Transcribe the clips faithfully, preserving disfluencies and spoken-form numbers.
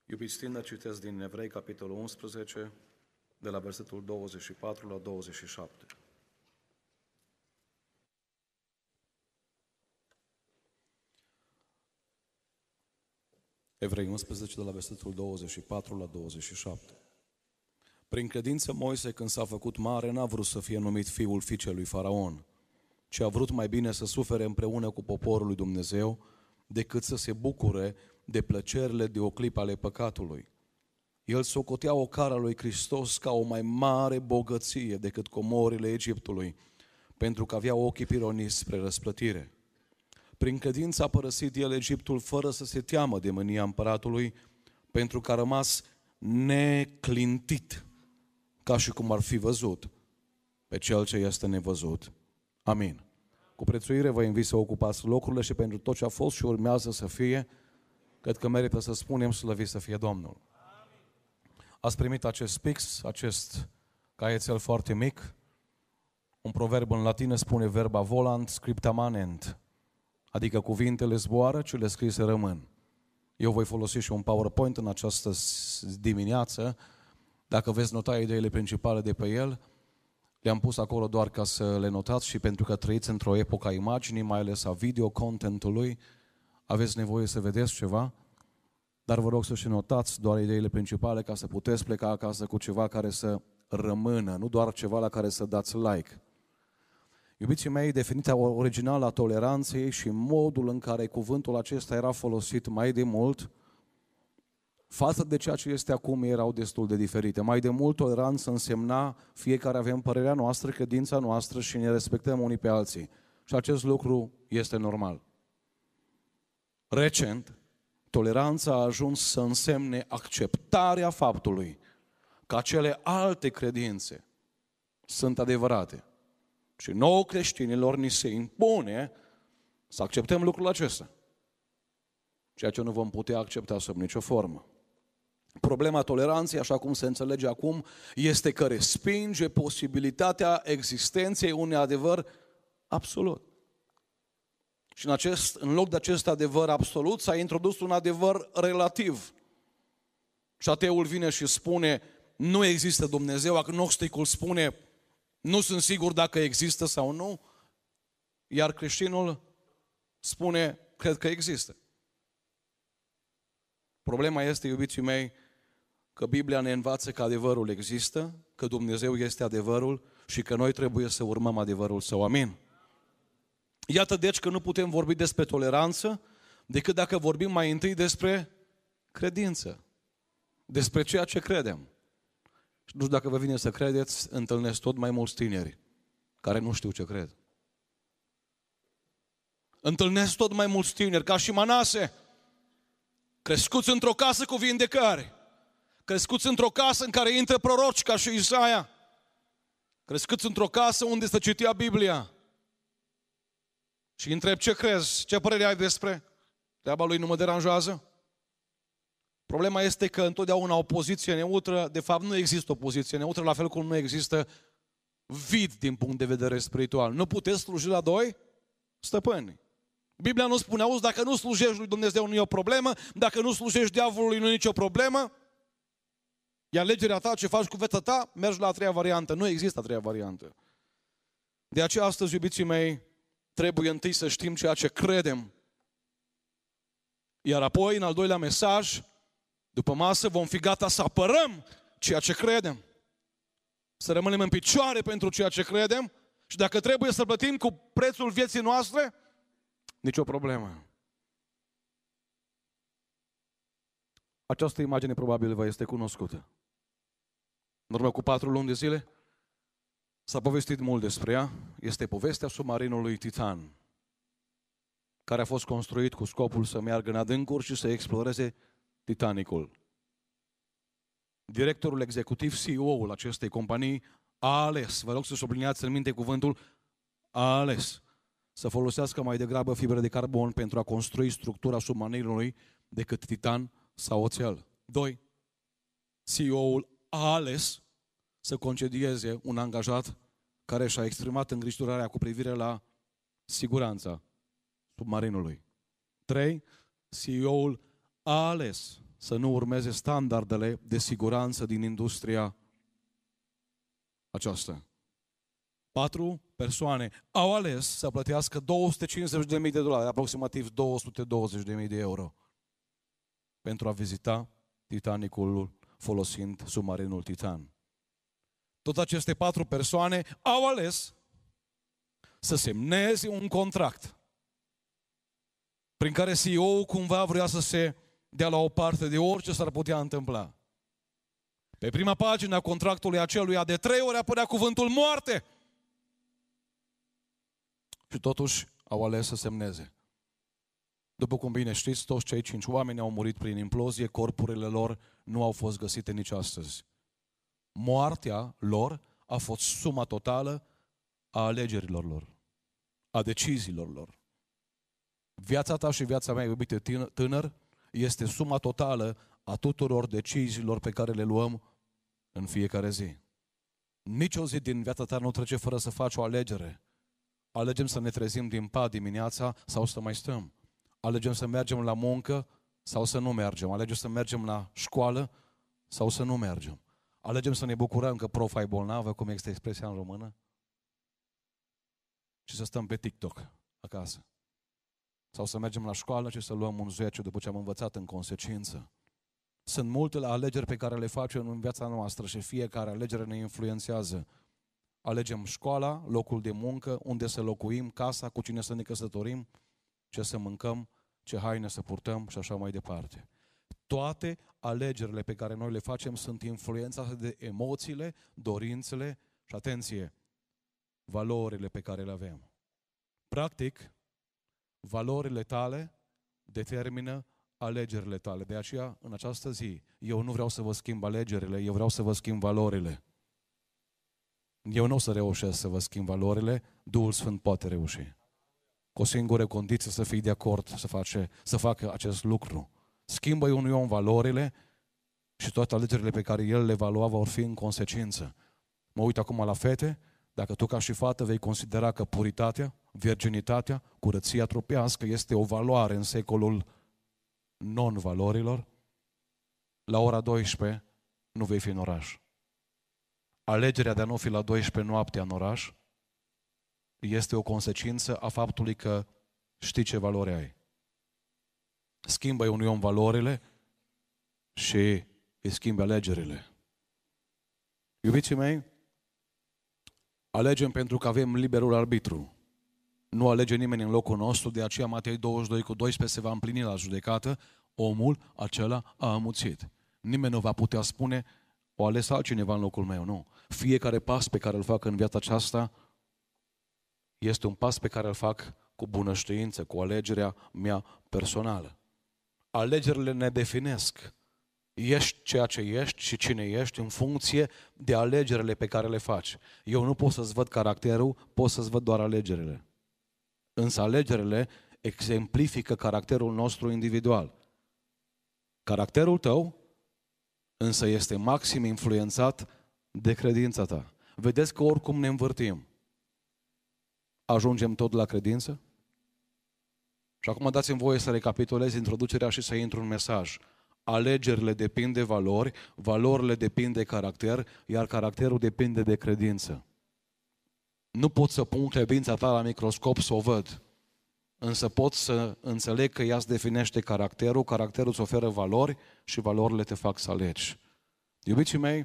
Iubiți tineri, citesc din Evrei, capitolul unsprezece, de la versetul douăzeci și patru la douăzeci și șapte. Evrei unsprezece, de la versetul douăzeci și patru la douăzeci și șapte. Prin credință Moise, când s-a făcut mare, n-a vrut să fie numit fiul fiicei lui Faraon, ci a vrut mai bine să sufere împreună cu poporul lui Dumnezeu, decât să se bucure de plăcerile de o clipă ale păcatului. El socotea ocara lui Hristos ca o mai mare bogăție decât comorile Egiptului, pentru că avea ochii pironiți spre răsplătire. Prin credință a părăsit el Egiptul fără să se teamă de mânia împăratului, pentru că a rămas neclintit, ca și cum ar fi văzut pe cel ce este nevăzut. Amin. Cu prețuire vă invit să ocupați locurile și pentru tot ce a fost și urmează să fie, cred că merită să spunem slăvit să fie Domnul. Ați primit acest pix, acest caietel foarte mic. Un proverb în latină spune verba volant, scripta manent, adică cuvintele zboară, cele scrise rămân. Eu voi folosi și un PowerPoint în această dimineață. Dacă veți nota ideile principale de pe el, le-am pus acolo doar ca să le notați și pentru că trăiți într-o epocă a imaginii, mai ales a video-contentului, aveți nevoie să vedeți ceva, dar vă rog să și notați doar ideile principale ca să puteți pleca acasă cu ceva care să rămână, nu doar ceva la care să dați like. Iubiții mei, definiția originală a toleranței și modul în care cuvântul acesta era folosit mai de mult față de ceea ce este acum erau destul de diferite. Mai de mult toleranță însemna fiecare avem părerea noastră, credința noastră și ne respectăm unii pe alții. Și acest lucru este normal. Recent, toleranța a ajuns să însemne acceptarea faptului că acele alte credințe sunt adevărate. Și nouă creștinilor ni se impune să acceptăm lucrul acesta, ceea ce nu vom putea accepta sub nicio formă. Problema toleranței, așa cum se înțelege acum, este că respinge posibilitatea existenței unui adevăr absolut. Și în, acest, în loc de acest adevăr absolut s-a introdus un adevăr relativ. Și ateul vine și spune, nu există Dumnezeu, agnosticul spune, nu sunt sigur dacă există sau nu, iar creștinul spune, cred că există. Problema este, iubiții mei, că Biblia ne învață că adevărul există, că Dumnezeu este adevărul și că noi trebuie să urmăm adevărul său. Amin. Iată deci că nu putem vorbi despre toleranță decât dacă vorbim mai întâi despre credință, despre ceea ce credem. Și nu știu dacă vă vine să credeți, întâlnesc tot mai mulți tineri care nu știu ce cred. Întâlnesc tot mai mulți tineri, ca și Manase, crescuți într-o casă cu vindecare, crescuți într-o casă în care intră proroci ca și Isaia, crescuți într-o casă unde se citea Biblia. Și îi întreb, ce crezi? Ce părere ai despre? Treaba lui nu mă deranjează? Problema este că întotdeauna o poziție neutră, de fapt nu există o poziție neutră, la fel cum nu există vid din punct de vedere spiritual. Nu puteți sluji la doi stăpâni. Biblia nu spune, auzi, dacă nu slujești lui Dumnezeu nu e o problemă, dacă nu slujești diavolului nu e nicio problemă, e alegerea ta, ce faci cu viața ta, mergi la a treia variantă. Nu există a treia variantă. De aceea astăzi, iubiții mei, trebuie întâi să știm ceea ce credem. Iar apoi, în al doilea mesaj, după masă, vom fi gata să apărăm ceea ce credem. Să rămânem în picioare pentru ceea ce credem și dacă trebuie să plătim cu prețul vieții noastre, nicio problemă. Această imagine probabil vă este cunoscută. În urmă cu patru luni de zile s-a povestit mult despre ea. Este povestea submarinului Titan, care a fost construit cu scopul să meargă în adâncuri și să exploreze Titanicul. Directorul executiv, C E O-ul acestei companii, a ales, vă rog să subliniați în minte cuvântul, a ales să folosească mai degrabă fibre de carbon pentru a construi structura submarinului decât titan sau oțel. Doi, C E O-ul a ales să concedieze un angajat care și-a exprimat îngrijorarea cu privire la siguranța submarinului. Trei, C E O-ul a ales să nu urmeze standardele de siguranță din industria aceasta. Patru persoane au ales să plătească două sute cincizeci de mii de dolari, aproximativ două sute douăzeci de mii de euro, pentru a vizita Titanicul folosind submarinul Titan. Tot aceste patru persoane au ales să semneze un contract prin care C E O-ul cumva vrea să se dea la o parte de orice s-ar putea întâmpla. Pe prima pagină a contractului aceluia de trei ori apărea cuvântul moarte. Și totuși au ales să semneze. După cum bine știți, toți cei cinci oameni au murit prin implozie, corpurile lor nu au fost găsite nici astăzi. Moartea lor a fost suma totală a alegerilor lor, a deciziilor lor. Viața ta și viața mea, iubite tânăr, este suma totală a tuturor deciziilor pe care le luăm în fiecare zi. Nici o zi din viața ta nu trece fără să faci o alegere. Alegem să ne trezim din pat dimineața sau să mai stăm. Alegem să mergem la muncă sau să nu mergem. Alegem să mergem la școală sau să nu mergem. Alegem să ne bucurăm că profa e bolnavă, cum este expresia în română, și să stăm pe TikTok acasă. Sau să mergem la școală și să luăm un zece după ce am învățat în consecință. Sunt multe alegeri pe care le facem în viața noastră și fiecare alegere ne influențează. Alegem școala, locul de muncă, unde să locuim, casa, cu cine să ne căsătorim, ce să mâncăm, ce haine să purtăm și așa mai departe. Toate alegerile pe care noi le facem sunt influențate de emoțiile, dorințele și, atenție, valorile pe care le avem. Practic, valorile tale determină alegerile tale. De aceea, în această zi, eu nu vreau să vă schimb alegerile, eu vreau să vă schimb valorile. Eu nu o să reușesc să vă schimb valorile, Duhul Sfânt poate reuși. Cu o singură condiție, să fii de acord să, face, să facă acest lucru. Schimbă-i unui om valorile și toate alegerile pe care el le va lua vor fi în consecință. Mă uit acum la fete, dacă tu ca și fată vei considera că puritatea, virginitatea, curăția trupească este o valoare în secolul non-valorilor, la ora douăsprezece nu vei fi în oraș. Alegerea de a nu fi la douăsprezece noaptea în oraș este o consecință a faptului că știi ce valori ai. Schimbă-i unui om valorile și îi schimbi alegerile. Iubiții mei, alegem pentru că avem liberul arbitru. Nu alege nimeni în locul nostru, de aceea Matei douăzeci și doi cu doisprezece se va împlini la judecată, omul acela a amuțit. Nimeni nu va putea spune, o ales altcineva în locul meu, nu. Fiecare pas pe care îl fac în viața aceasta este un pas pe care îl fac cu bunăștiință, cu alegerea mea personală. Alegerile ne definesc. Ești ceea ce ești și cine ești în funcție de alegerile pe care le faci. Eu nu pot să-ți văd caracterul, pot să-ți văd doar alegerile. Însă alegerile exemplifică caracterul nostru individual. Caracterul tău însă este maxim influențat de credința ta. Vedeți că oricum ne învârtim, ajungem tot la credință? Și acum dați-mi voie să recapitulez introducerea și să intru în mesaj. Alegerile depind de valori, valorile depind de caracter, iar caracterul depinde de credință. Nu pot să pun credința ta la microscop să o văd, însă pot să înțeleg că ea îți definește caracterul, caracterul îți oferă valori și valorile te fac să alegi. Iubiții mei,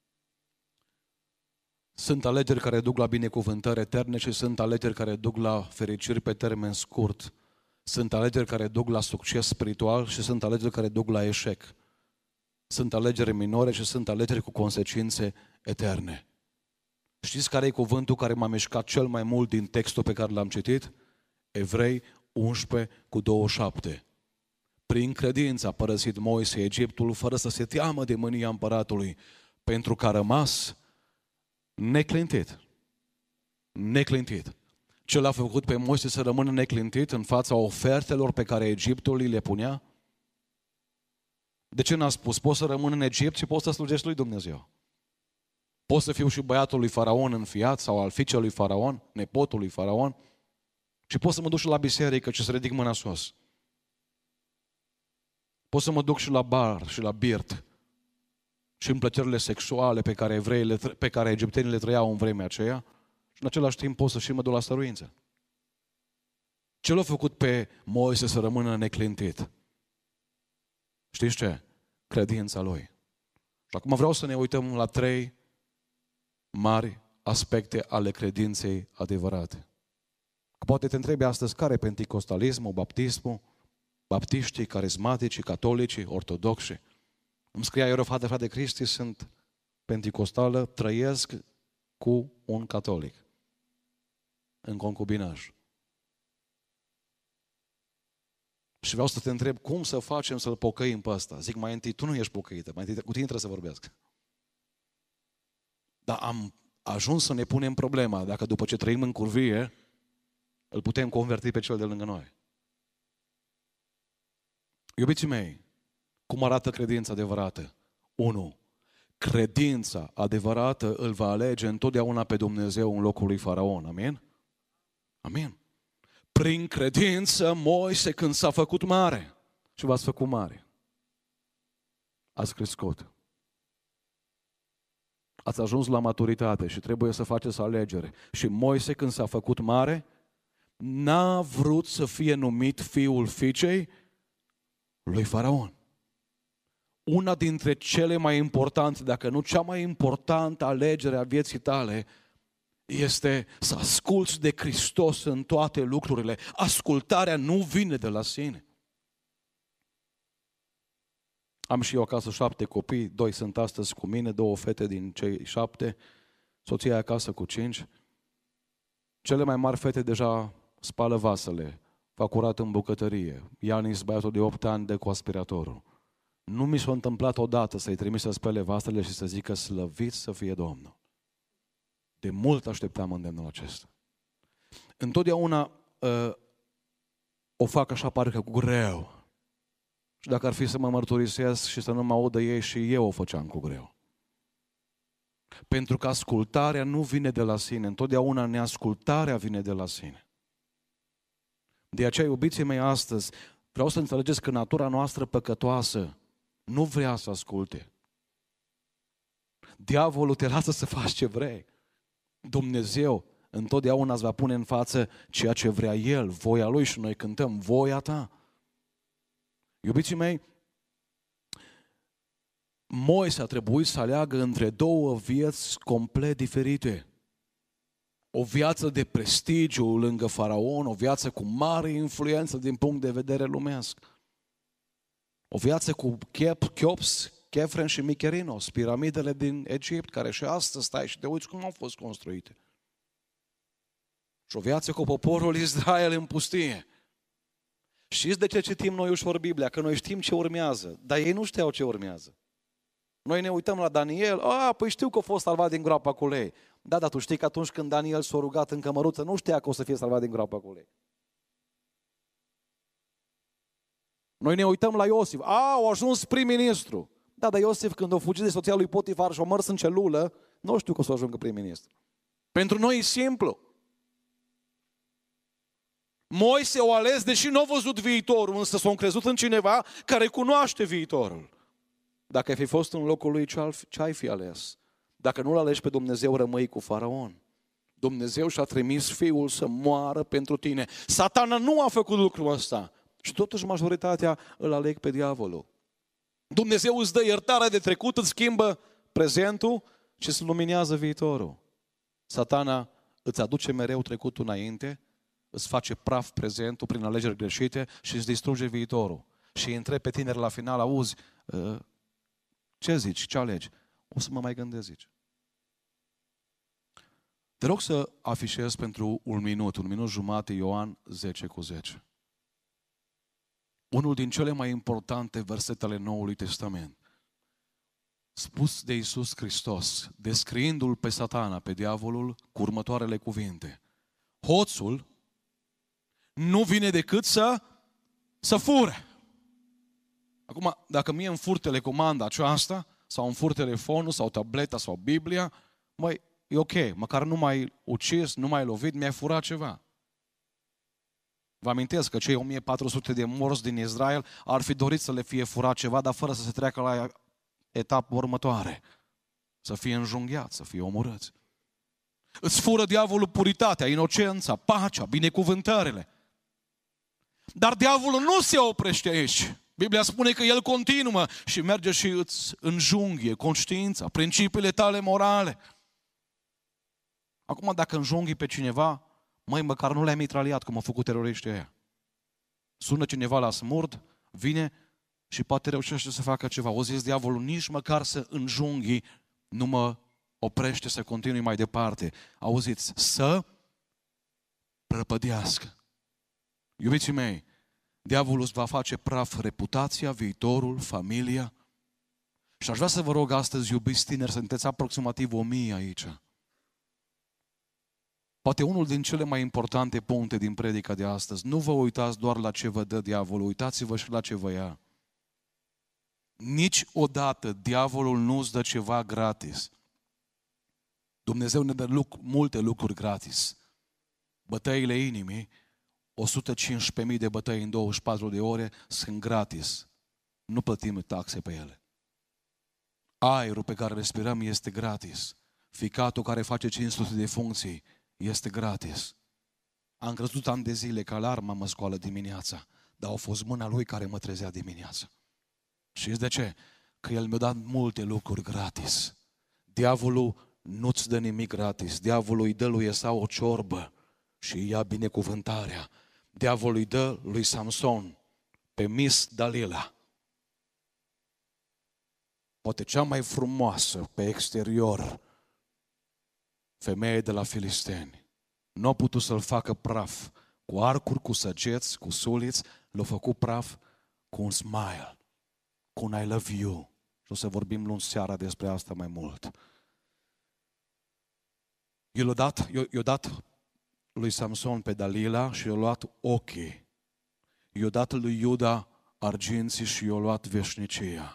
sunt alegeri care duc la binecuvântări eterne și sunt alegeri care duc la fericiri pe termen scurt. Sunt alegeri care duc la succes spiritual și sunt alegeri care duc la eșec. Sunt alegeri minore și sunt alegeri cu consecințe eterne. Știți care e cuvântul care m-a mișcat cel mai mult din textul pe care l-am citit? Evrei unsprezece cu douăzeci și șapte. Prin credință a părăsit Moise Egiptul fără să se teamă de mânia împăratului, pentru că a rămas neclintit. Neclintit. Ce l-a făcut pe Moise să rămână neclintit în fața ofertelor pe care Egiptul le punea? De ce n-a spus? Poți să rămân în Egipt și poți să slujești lui Dumnezeu. Pot să fiu și băiatul lui Faraon înfiat sau al fiicei lui Faraon, nepotul lui Faraon, și pot să mă duc și la biserică și să ridic mâna sus. Pot să mă duc și la bar și la birt și în plăcerile sexuale pe care, evreile, pe care egiptenii le trăiau în vremea aceea și în același timp pot să și mă duc la stăruință. Ce l-a făcut pe Moise să rămână neclintit? Știți ce? Credința lui. Și acum vreau să ne uităm la trei mari aspecte ale credinței adevărate. Poate te întrebi astăzi care e penticostalismul, baptismul, baptiștii, carismaticii, catolicii, ortodoxi. Îmi scria Ierofată Frate Cristi, sunt penticostală, trăiesc cu un catolic în concubinaj. Și vreau să te întreb cum să facem să-l pocăim pe ăsta. Zic mai întâi, tu nu ești pocăită, mai întâi cu tine trebuie să vorbesc. Dar am ajuns să ne punem problema dacă după ce trăim în curvie, îl putem converti pe cel de lângă noi. Iubiții mei, cum arată credința adevărată? unu. Credința adevărată îl va alege întotdeauna pe Dumnezeu în locul lui Faraon. Amin? Amin. Prin credință, Moise, când s-a făcut mare, și v-ați făcut mare, ați crescut. Ați ajuns la maturitate și trebuie să faceți alegere. Și Moise, când s-a făcut mare, n-a vrut să fie numit fiul fiicei lui Faraon. Una dintre cele mai importante, dacă nu cea mai importantă alegere a vieții tale, este să asculți de Hristos în toate lucrurile. Ascultarea nu vine de la sine. Am și eu acasă șapte copii, doi sunt astăzi cu mine, două fete din cei șapte, soția acasă cu cinci. Cele mai mari fete deja spală vasele, fac curat în bucătărie. Ianis, băiatul de opt ani, dă cu aspiratorul. Nu mi s-a întâmplat odată să-i trimis să spele vasele și să zică slăvit să fie Domnul. De mult așteptam îndemnul acesta. Întotdeauna uh, o fac așa parcă cu greu. Și dacă ar fi să mă mărturisesc și să nu mă audă ei, și eu o făceam cu greu. Pentru că ascultarea nu vine de la sine. Întotdeauna neascultarea vine de la sine. De aceea, iubiții mei, astăzi, vreau să înțelegeți că natura noastră păcătoasă nu vrea să asculte. Diavolul te lasă să faci ce vrei. Dumnezeu întotdeauna îți va pune în față ceea ce vrea El, voia Lui, și noi cântăm voia ta. Iubiții mei, Moise a trebuit să aleagă între două vieți complet diferite. O viață de prestigiu lângă Faraon, o viață cu mare influență din punct de vedere lumesc. O viață cu Cheops, Chefren și Micherinos, piramidele din Egipt, care și astăzi stai și te uiți cum au fost construite. Și o viață cu poporul Israel în pustie. Știți de ce citim noi ușor Biblia? Că noi știm ce urmează, dar ei nu știau ce urmează. Noi ne uităm la Daniel, a, păi știu că a fost salvat din groapa cu lei. Da, dar tu știi că atunci când Daniel s-a rugat în cămăruță, nu știa că o să fie salvat din groapa cu lei. Noi ne uităm la Iosif, a, au ajuns prim-ministru. Da, dar Iosif, când a fugit de soția lui Potifar și a mers în celulă, nu știu că o să ajungă prim-ministru. Pentru noi e simplu. Moise o ales, deși nu a văzut viitorul, însă s-a încrezut în cineva care cunoaște viitorul. Dacă ai fi fost în locul lui, ce ai fi ales? Dacă nu-L alegi pe Dumnezeu, rămâi cu Faraon. Dumnezeu și-a trimis Fiul să moară pentru tine. Satana nu a făcut lucrul ăsta. Și totuși majoritatea îl aleg pe diavolul. Dumnezeu îți dă iertare de trecut, îți schimbă prezentul și îți luminează viitorul. Satana îți aduce mereu trecutul înainte, îți face praf prezentul prin alegeri greșite și îți distruge viitorul. Și îi întrebi pe tineri la final, auzi, ce zici, ce alegi? O să mă mai gândesc, zici. Te rog să afișez pentru un minut, un minut jumate, Ioan zece cu zece. Unul din cele mai importante versete ale Noului Testament. Spus de Iisus Hristos, descriindu-l pe Satana, pe diavolul, cu următoarele cuvinte. Hoțul nu vine decât să, să fure. Acum, dacă mie îmi fur telecomanda aceasta, sau îmi fur telefonul, sau tableta, sau Biblia, măi, e ok, măcar nu m-ai ucis, nu m-ai lovit, mi-ai furat ceva. Vă amintesc că cei o mie patru sute de morți din Israel ar fi dorit să le fie furat ceva, dar fără să se treacă la etapa următoare. Să fie înjunghiați, să fie omorâți. Îți fură diavolul puritatea, inocența, pacea, binecuvântările. Dar diavolul nu se oprește aici. Biblia spune că el continuă și merge și îți înjunghie conștiința, principiile tale morale. Acum dacă înjunghii pe cineva, măi, măcar nu le-ai mitraliat cum au făcut teroriștii ăia. Sună cineva la smurd, vine și poate reușește să facă ceva. O zis diavolul, nici măcar să înjunghii nu mă oprește să continui mai departe. Auziți, să prăpădească. Iubiții mei, diavolul îți va face praf reputația, viitorul, familia. Și aș vrea să vă rog astăzi, iubiți tineri, sunteți aproximativ o mie aici. Poate unul din cele mai importante puncte din predica de astăzi, nu vă uitați doar la ce vă dă diavolul, uitați-vă și la ce vă ia. Niciodată diavolul nu îți dă ceva gratis. Dumnezeu ne dă luc- multe lucruri gratis. Bătăile inimii, o sută cincisprezece mii de bătăi în douăzeci și patru de ore sunt gratis. Nu plătim taxe pe ele. Aerul pe care respirăm este gratis. Ficatul care face cinci sute de funcții este gratis. Am crezut ani de zile că alarma mă scoală dimineața, dar a fost mâna lui care mă trezea dimineața. Știți de ce? Că el mi-a dat multe lucruri gratis. Diavolul nu-ți dă nimic gratis. Diavolul îi dă lui Esau o ciorbă și îi ia binecuvântarea. Diavolul îi dă lui Samson pe Miss Dalila. Poate cea mai frumoasă pe exterior femeie de la filisteni. Nu a putut să-l facă praf cu arcuri, cu săgeți, cu suliți, l-a făcut praf cu un smile, cu un I love you. Și o să vorbim luni seara despre asta mai mult. Eu l-a dat, eu, eu dat lui Samson pe Dalila și i-a luat ochii. I-a dat lui Iuda arginții și i-a luat veșnicia.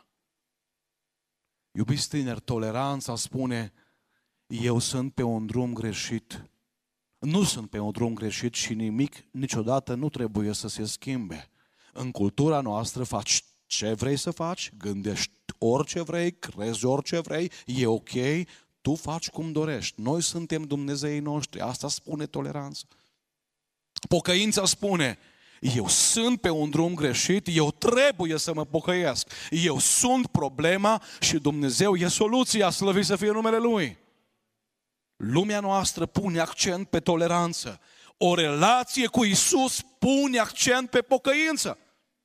Iubiți tineri, toleranța spune: eu sunt pe un drum greșit. Nu sunt pe un drum greșit și nimic niciodată nu trebuie să se schimbe. În cultura noastră faci ce vrei să faci, gândești orice vrei, crezi orice vrei, e ok, tu faci cum dorești. Noi suntem Dumnezeii noștri, asta spune toleranța. Pocăința spune: eu sunt pe un drum greșit, eu trebuie să mă pocăiesc. Eu sunt problema și Dumnezeu e soluția, slăvit să fie numele Lui. Lumea noastră pune accent pe toleranță. O relație cu Iisus pune accent pe pocăință.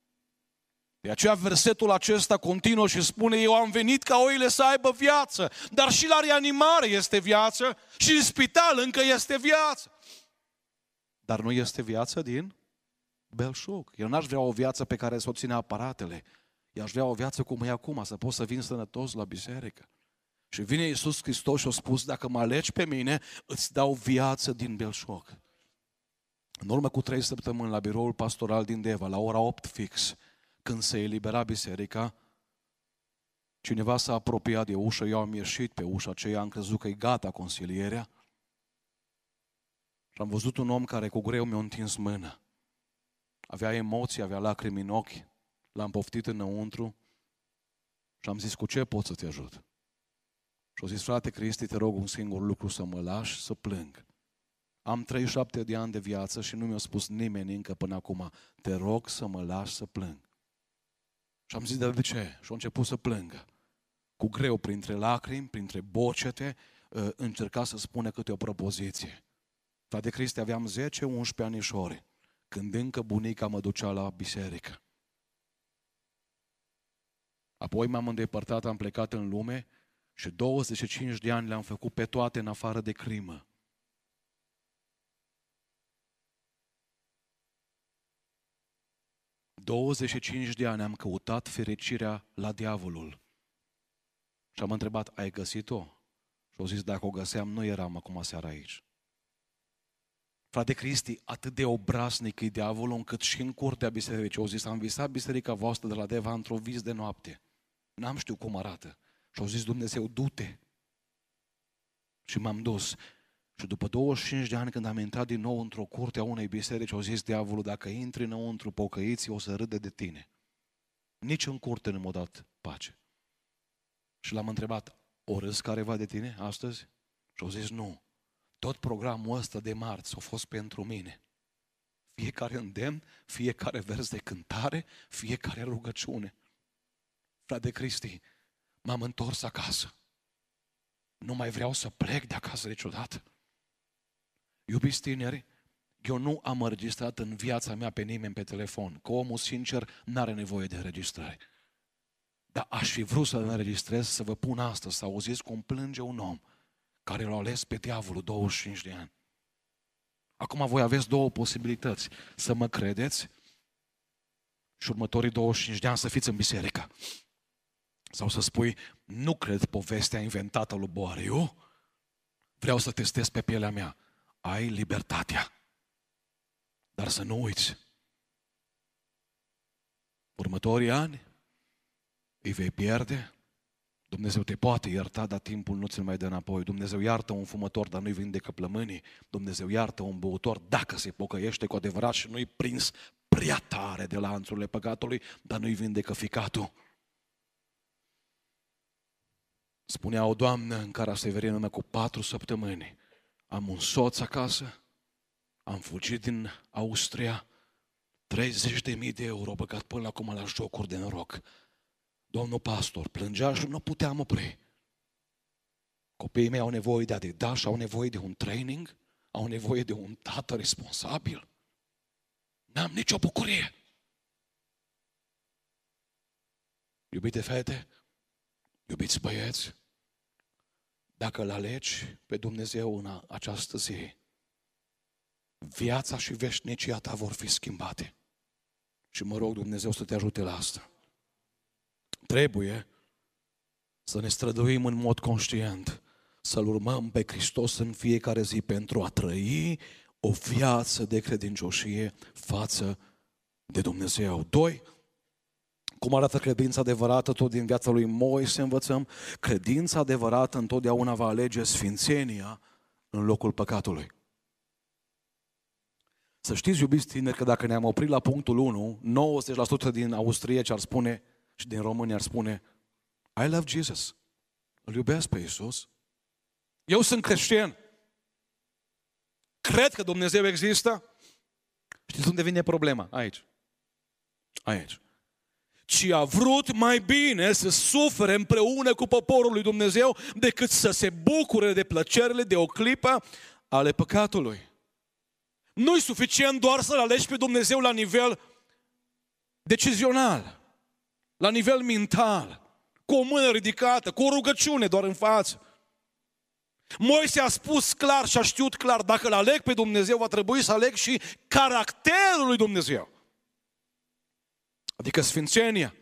De aceea versetul acesta continuă și spune: eu am venit ca oile să aibă viață, dar și la reanimare este viață și în spital încă este viață. Dar nu este viață din belșug. Eu n-aș vrea o viață pe care să o ține aparatele. Eu aș vrea o viață cum e acum, să pot să vin sănătos la biserică. Și vine Iisus Hristos și a spus: dacă mă alegi pe mine, îți dau viață din belșug. În urmă cu trei săptămâni, la biroul pastoral din Deva, la ora opt fix, când se elibera biserica, cineva s-a apropiat de ușă, eu am ieșit pe ușa aceea, am crezut că e gata consilierea. Și am văzut un om care cu greu mi-a întins mână. Avea emoții, avea lacrimi în ochi, l-am poftit înăuntru și am zis: cu ce pot să te ajut? Și au zis: frate Cristi, te rog un singur lucru, să mă lași să plâng. Am treizeci și șapte de ani de viață și nu mi-a spus nimeni încă până acum: te rog să mă lași să plâng. Și am zis: de ce? Și a început să plângă. Cu greu, printre lacrimi, printre bocete, încerca să spună câte o propoziție. Frate Cristi, aveam zece unsprezece anișori, când încă bunica mă ducea la biserică. Apoi m-am îndepărtat, am plecat în lume și douăzeci și cinci de ani le-am făcut pe toate în afară de crimă. douăzeci și cinci de ani am căutat fericirea la diavolul. Și am întrebat: ai găsit-o? Și au zis: dacă o găseam, nu eram acum seara aici. Frate Cristi, atât de obraznic e diavolul, încât și în curtea bisericii au zis: am visat biserica voastră de la Deva într-o vis de noapte. N-am știut cum arată. Și au zis: Dumnezeu, du-te. Și m-am dus. Și după douăzeci și cinci de ani, când am intrat din nou într-o curte a unei biserici, au zis diavolul, dacă intri înăuntru pocăiții, o să râde de tine. Nici în curte nu m-a dat pace. Și l-am întrebat, o râs careva de tine astăzi? Și au zis, nu. Tot programul ăsta de marți a fost pentru mine. Fiecare îndemn, fiecare vers de cântare, fiecare rugăciune. Frate Cristi, m-am întors acasă. Nu mai vreau să plec de acasă niciodată. Iubiți tineri, eu nu am înregistrat în viața mea pe nimeni pe telefon, că omul sincer n-are nevoie de înregistrare. Dar aș fi vrut să-l înregistrez, să vă pun astăzi, să auziți cum plânge un om care l-a ales pe diavolul douăzeci și cinci de ani. Acum voi aveți două posibilități. Să mă credeți și următorii douăzeci și cinci de ani să fiți în biserică. Sau să spui, nu cred povestea inventată lui Boariu, vreau să testez pe pielea mea. Ai libertatea. Dar să nu uiți, următorii ani îi vei pierde. Dumnezeu te poate ierta, dar timpul nu ți-l mai dă înapoi. Dumnezeu iartă un fumător, dar nu-i vindecă plămânii. Dumnezeu iartă un băutor dacă se pocăiește cu adevărat și nu-i prins prea tare de lanțurile păcatului, dar nu-i vindecă ficatul. Spunea o doamnă în care Severină cu patru săptămâni. Am un soț acasă, am fugit din Austria, treizeci de mii de euro băgat până acum la jocuri de noroc. Domnul pastor plângea și nu puteam opri. Copiii mei au nevoie de Adidas, au nevoie de un training, au nevoie de un tată responsabil. N-am nicio bucurie. Iubite fete, iubiți băieți, dacă îl alegi pe Dumnezeu în această zi, viața și veșnicia ta vor fi schimbate. Și mă rog Dumnezeu să te ajute la asta. Trebuie să ne străduim în mod conștient, să-L urmăm pe Hristos în fiecare zi pentru a trăi o viață de credincioșie față de Dumnezeu. Doi, cum arată credința adevărată? Tot din viața lui Moise învățăm. Credința adevărată întotdeauna va alege sfințenia în locul păcatului. Să știți, iubiți tineri, că dacă ne-am oprit la punctul unu, nouăzeci la sută din austrieci ar spune și din români ar spune I love Jesus. Îl iubesc pe Iisus. Eu sunt creștin. Cred că Dumnezeu există. Știți unde vine problema? Aici. Aici. Ci a vrut mai bine să sufere împreună cu poporul lui Dumnezeu decât să se bucure de plăcerile de o clipă ale păcatului. Nu-i suficient doar să-L alegi pe Dumnezeu la nivel decizional, la nivel mental, cu o mână ridicată, cu o rugăciune doar în față. Moise a spus clar și a știut clar, dacă îl aleg pe Dumnezeu, va trebui să aleg și caracterul lui Dumnezeu. Adică sfințenia.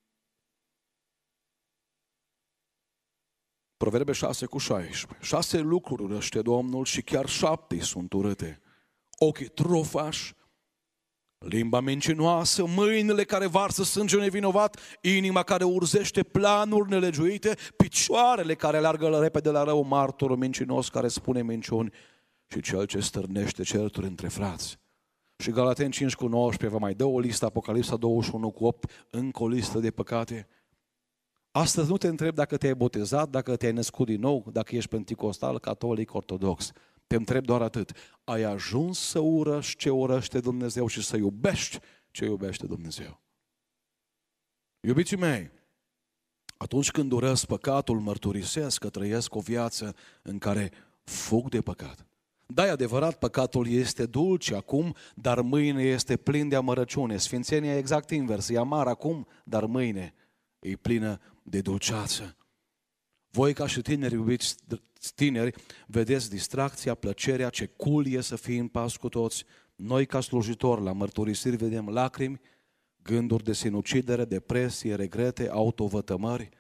Proverbe șase cu șaisprezece. Șase lucruri urăște Domnul și chiar șapte sunt urâte. Ochii trufași, limba mincinoasă, mâinile care varsă sânge nevinovat, inima care urzește planuri nelegiuite, picioarele care aleargă repede la rău, martorul mincinos care spune minciuni și cel ce stârnește certuri între frați. Și Galateni cinci cu nouăsprezece vă mai dă o listă, Apocalipsa douăzeci și unu cu opt, încă o listă de păcate. Astăzi nu te întreb dacă te-ai botezat, dacă te-ai născut din nou, dacă ești penticostal, catolic, ortodox. Te întreb doar atât. Ai ajuns să urăști ce urăște Dumnezeu și să iubești ce iubește Dumnezeu? Iubiții mei, atunci când urăsc păcatul, mărturisesc că trăiesc o viață în care fug de păcat. Da, e adevărat, păcatul este dulce acum, dar mâine este plin de amărăciune. Sfințenia e exact invers, e amar acum, dar mâine e plină de dulceață. Voi ca și tineri, iubiți tineri, vedeți distracția, plăcerea, ce cool e să fii în pas cu toți. Noi ca slujitori la mărturisiri vedem lacrimi, gânduri de sinucidere, depresie, regrete, autovătămări.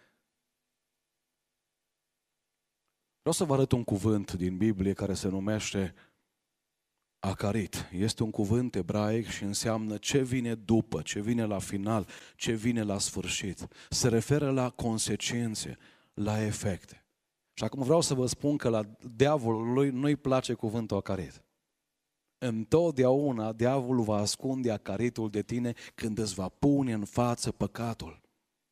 Vreau să vă arăt un cuvânt din Biblie care se numește acarit. Este un cuvânt ebraic și înseamnă ce vine după, ce vine la final, ce vine la sfârșit. Se referă la consecințe, la efecte. Și acum vreau să vă spun că la diavolului nu-i place cuvântul acarit. Întotdeauna diavolul va ascunde acaritul de tine când îți va pune în față păcatul.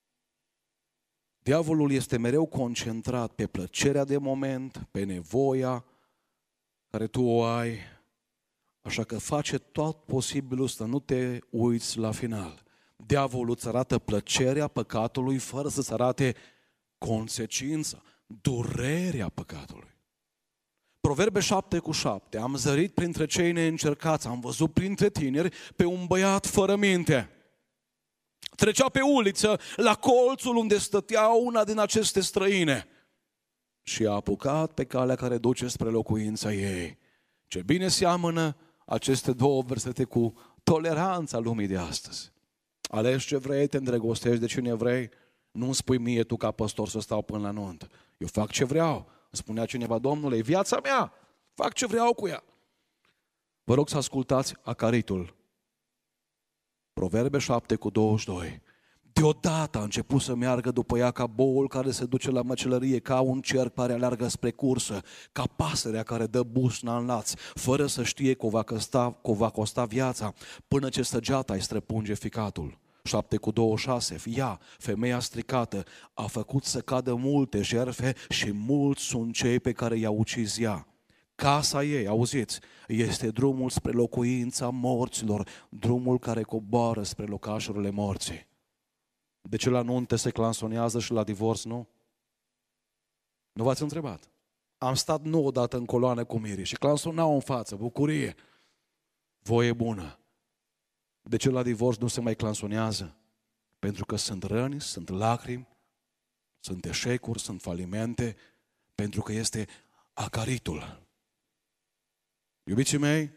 Diavolul este mereu concentrat pe plăcerea de moment, pe nevoia care tu o ai, așa că face tot posibilul să nu te uiți la final. Diavolul îți arată plăcerea păcatului fără să-ți arate consecința, durerea păcatului. Proverbe șapte cu șapte. Am zărit printre cei neîncercați, am văzut printre tineri pe un băiat fără minte. Trecea pe uliță, la colțul unde stătea una din aceste străine și a apucat pe calea care duce spre locuința ei. Ce bine seamănă aceste două versete cu toleranța lumii de astăzi. Alegi ce vrei, te îndrăgostești de cine vrei, nu-mi spui mie tu ca păstor să stau până la nuntă. Eu fac ce vreau. Îmi spunea cineva, Domnule, e viața mea, fac ce vreau cu ea. Vă rog să ascultați acaritul. Proverbe șapte cu douăzeci și doi. Deodată a început să meargă după ea ca boul care se duce la măcelărie, ca un cerc care aleargă spre cursă, ca pasărea care dă busna în laț, fără să știe că o va costa, că o va costa viața, până ce săgeata îi străpunge ficatul. șapte cu douăzeci și șase. Ea, femeia stricată, a făcut să cadă multe jertfe și mulți sunt cei pe care i-a ucis ea. Casa ei, auziți, este drumul spre locuința morților, drumul care coboară spre locașurile morții. De ce la nunte se clansonează și la divorț nu? Nu v-ați întrebat? Am stat nu odată în coloană cu mirii și clansonau în față, bucurie, voie bună. De ce la divorț nu se mai clansonează? Pentru că sunt răni, sunt lacrimi, sunt eșecuri, sunt falimente, pentru că este acaritul. Iubiții mei,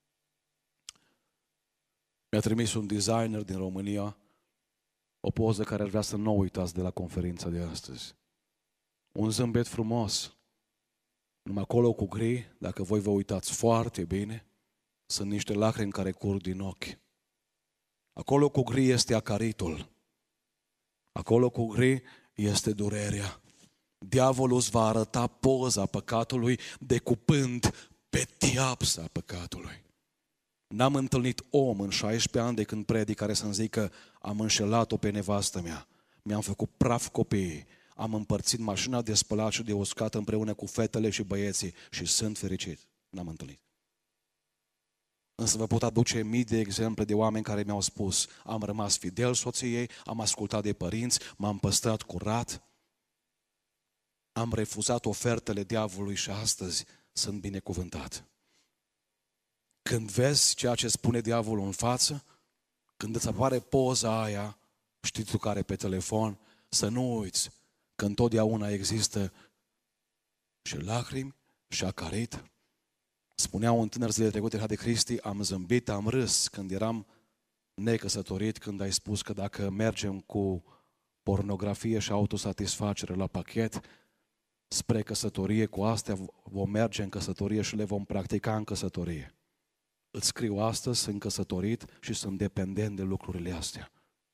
mi-a trimis un designer din România o poză care ar vrea să nu uitați de la conferința de astăzi. Un zâmbet frumos, numai acolo cu gri, dacă voi vă uitați foarte bine, sunt niște lacrimi care curg din ochi. Acolo cu gri este acaritul. Acolo cu gri este durerea. Diavolul îți va arăta poza păcatului decupând pedeapsa păcatului. N-am întâlnit om în șaisprezece ani de când predic care să-mi zică am înșelat-o pe nevastă mea, mi-am făcut praf copiii, am împărțit mașina de spălat și de uscat împreună cu fetele și băieții și sunt fericit. N-am întâlnit. Însă vă pot aduce mii de exemple de oameni care mi-au spus am rămas fidel soției, am ascultat de părinți, m-am păstrat curat, am refuzat ofertele diavolului și astăzi sunt binecuvântat. Când vezi ceea ce spune diavolul în față, când îți apare poza aia, știi tu care pe telefon, să nu uiți că întotdeauna există și lacrimi și acarit. Spunea un tânăr zilele trecute de Cristi, am zâmbit, am râs când eram necăsătorit, când ai spus că dacă mergem cu pornografie și autosatisfacere la pachet, spre căsătorie, cu astea vom merge în căsătorie și le vom practica în căsătorie. Îți scriu astăzi, sunt căsătorit și sunt dependent de lucrurile astea.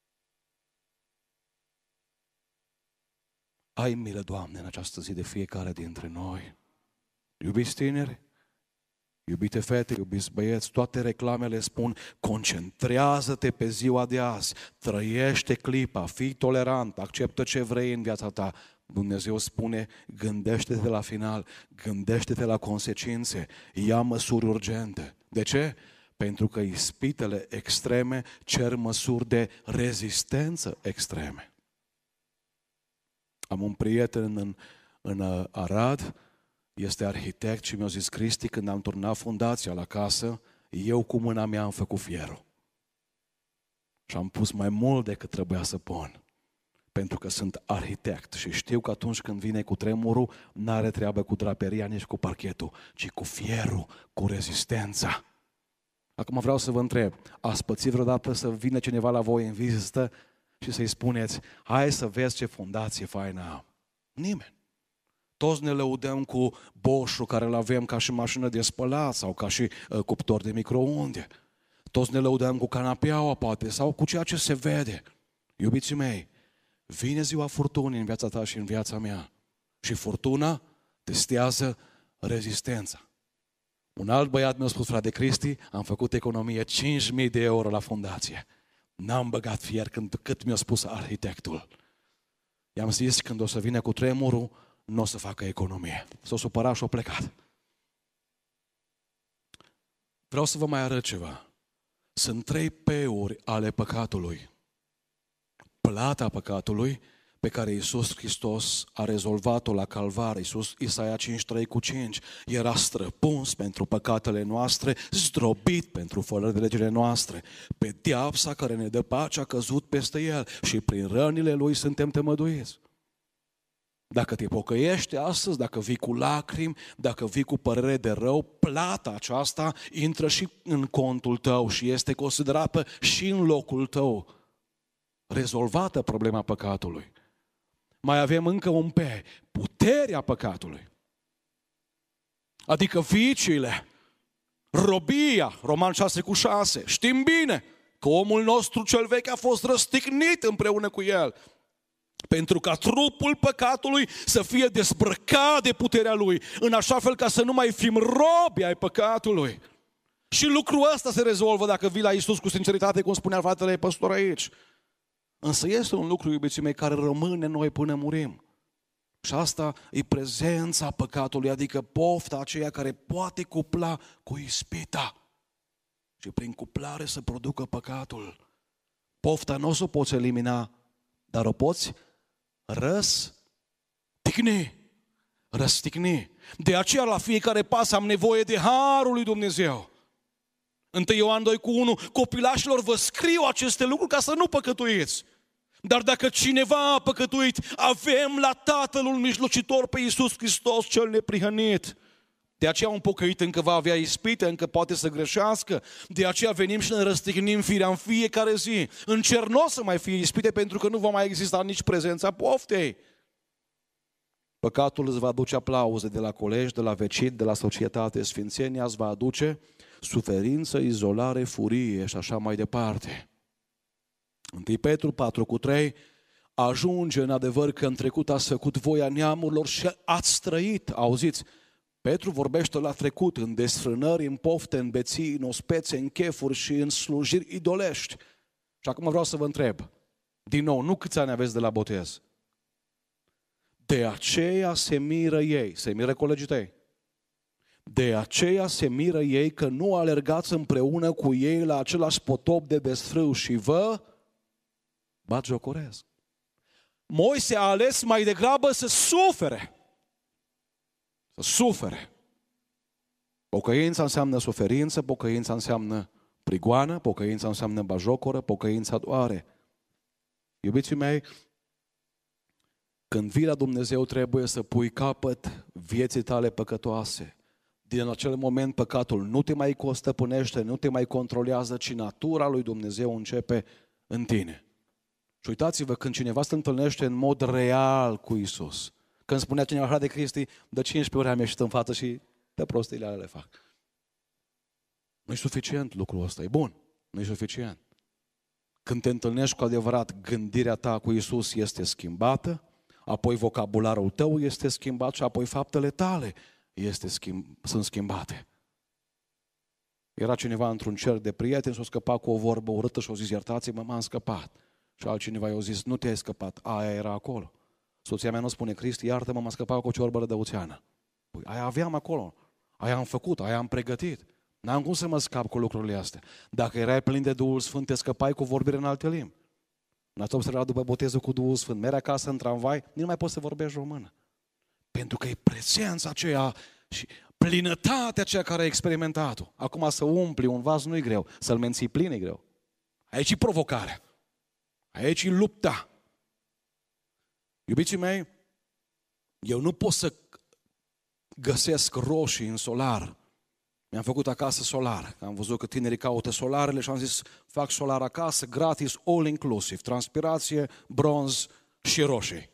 Ai milă, Doamne, în această zi de fiecare dintre noi. Iubiți tineri, iubite fete, iubiți băieți, toate reclamele spun concentrează-te pe ziua de azi, trăiește clipa, fii tolerant, acceptă ce vrei în viața ta. Dumnezeu spune, gândește-te la final, gândește-te la consecințe, ia măsuri urgente. De ce? Pentru că ispitele extreme cer măsuri de rezistență extreme. Am un prieten în, în Arad, este arhitect și mi-a zis, Cristi, când am turnat fundația la casă, eu cu mâna mea am făcut fierul. Și am pus mai mult decât trebuia să pun. Pentru că sunt arhitect și știu că atunci când vine cu tremurul, n-are treabă cu draperia, nici cu parchetul, ci cu fierul, cu rezistența. Acum vreau să vă întreb, ați pățit vreodată să vină cineva la voi în vizită și să-i spuneți, hai să vezi ce fundație faină am? Nimeni. Toți ne lăudăm cu Bosch-ul care îl avem ca și mașină de spălat sau ca și uh, cuptor de microunde. Toți ne lăudăm cu canapeaua poate sau cu ceea ce se vede. Iubiții mei, vine ziua furtunii în viața ta și în viața mea. Și furtuna Testează rezistența. Un alt băiat mi-a spus, frate Cristi, am făcut economie cinci mii de euro la fundație. N-am băgat fier când, cât mi-a spus arhitectul. I-am zis, când o să vină cu tremurul, nu o să facă economie. S-a supărat și a plecat. Vreau să vă mai arăt ceva. Sunt trei P-uri ale păcatului. Plata păcatului, pe care Iisus Hristos a rezolvat-o la Calvar. Iisus, Isaia cinci trei cu cinci, era străpuns pentru păcatele noastre, zdrobit pentru fără de legile noastre. Pedeapsa care ne dă pace a căzut peste El și prin rănile Lui suntem tămăduiți. Dacă te pocăiești astăzi, dacă vii cu lacrimi, dacă vii cu părere de rău, plata aceasta intră și în contul tău și este considerată și în locul tău. Rezolvată problema păcatului. Mai avem încă un P, puterea păcatului. Adică viciile, robia, Roman șase cu șase. Știm bine că omul nostru cel vechi a fost răstignit împreună cu el. Pentru ca trupul păcatului să fie dezbrăcat de puterea lui, în așa fel ca să nu mai fim robi ai păcatului. Și lucrul ăsta se rezolvă dacă vii la Iisus cu sinceritate, cum spunea fratele păstor aici. Însă este un lucru, iubiții mei, care rămâne noi până murim. Și asta e prezența păcatului, adică pofta aceea care poate cupla cu ispita. Și prin cuplare să producă păcatul. Pofta nu o să o poți elimina, dar o poți răstigni. Răstigni. De aceea la fiecare pas am nevoie de harul lui Dumnezeu. întâi Ioan doi cu unu, copilașilor vă scriu aceste lucruri ca să nu păcătuiți. Dar dacă cineva a păcătuit, avem la Tatăl un mijlocitor pe Iisus Hristos cel neprihănit. De aceea un pocăit încă va avea ispite, încă poate să greșească. De aceea venim și ne răstignim firea în fiecare zi. În cer nu o să mai fie ispite pentru că nu va mai exista nici prezența poftei. Păcatul îți va aduce aplauze de la colegi, de la vecini, de la societate. Sfințenia îți va aduce suferință, izolare, furie și așa mai departe. întâi Petru patru cu trei, ajunge în adevăr că în trecut ați făcut voia neamurilor și ați trăit. Auziți, Petru vorbește la trecut, în desfrânări, în pofte, în beții, în ospețe, în chefuri și în slujiri idolești. Și acum vreau să vă întreb, din nou, nu câți ani aveți de la botez? De aceea se miră ei, se miră colegii tăi. De aceea se miră ei că nu alergați împreună cu ei la același potop de desfrâu și vă batjocoresc. Moise a ales mai degrabă să sufere. Să sufere. Pocăința înseamnă suferință, pocăința înseamnă prigoană, pocăința înseamnă bajocoră, pocăința doare. Iubiții mei, când vii la Dumnezeu trebuie să pui capăt vieții tale păcătoase. Din acel moment păcatul nu te mai stăpânește, nu te mai controlează, ci natura lui Dumnezeu începe în tine. Și uitați-vă, când cineva se întâlnește în mod real cu Iisus, când spunea cineva, frate Cristi, de cincisprezece ori am ieșit în față și pe prostiile alea le fac. Nu e suficient lucrul ăsta, e bun, nu e suficient. Când te întâlnești cu adevărat, gândirea ta cu Iisus este schimbată, apoi vocabularul tău este schimbat și apoi faptele tale este schimb, sunt schimbate. Era cineva într-un cer de prieteni, s-a scăpat cu o vorbă urâtă și a zis, iertați-mă, m-am scăpat. Și altcineva i-a zis, nu te-ai scăpat, aia era acolo. Soția mea nu spune, Cristi, iartă-mă, m-am scăpat cu o ciorbă rădăuțeană. Păi aia aveam acolo, aia am făcut, aia am pregătit. N-am cum să mă scap cu lucrurile astea. Dacă erai plin de Duhul Sfânt, te scăpai cu vorbire în alte limbi. N-ați observat după botezul cu Duhul Sfânt, mergi acasă în tramvai, nici nu mai poți să vorbești română. Pentru că e prezența aceea și plinătatea aceea care ai experimentat-o. Acum să umpli un vas nu e greu, să-l menții plin e greu. Aici e provocarea. Aici e lupta. Iubiții mei, eu nu pot să găsesc roșii în solar. Mi-am făcut acasă solar. Am văzut că tinerii caută solarele și am zis, fac solar acasă, gratis, all inclusive, transpirație, bronz și roșii.